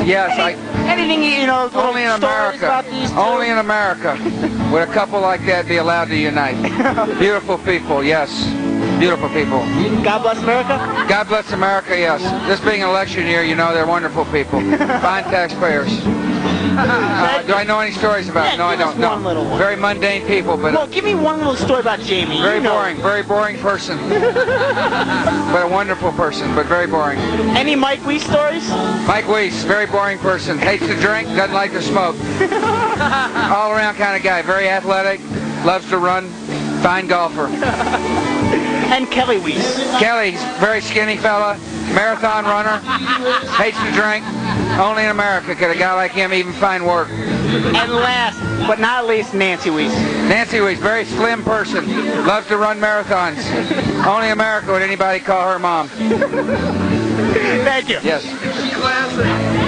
Yes, anything, you know, only in stories America. about these two? Only in America would a couple like that be allowed to unite. Beautiful people, yes. Beautiful people. God bless America? God bless America, yes. This being an election year, you know, they're wonderful people. Fine taxpayers. Do I know any stories about Yeah, it? No, I give us don't. No. one little one. Very mundane people, but Well, give me one little story about Jamie. very You know. boring. Very boring person. But a wonderful person, but very boring. Any Mike Weiss stories? Mike Weiss, very boring person. Hates to drink, doesn't like to smoke. All around kind of guy. Very athletic, loves to run, fine golfer. And Kelly Weiss. Kelly's very skinny fella, marathon runner, hates to drink. Only in America could a guy like him even find work. And last, but not least, Nancy Weiss. Nancy Weiss, very slim person, loves to run marathons. Only in America would anybody call her mom. Thank you. Yes.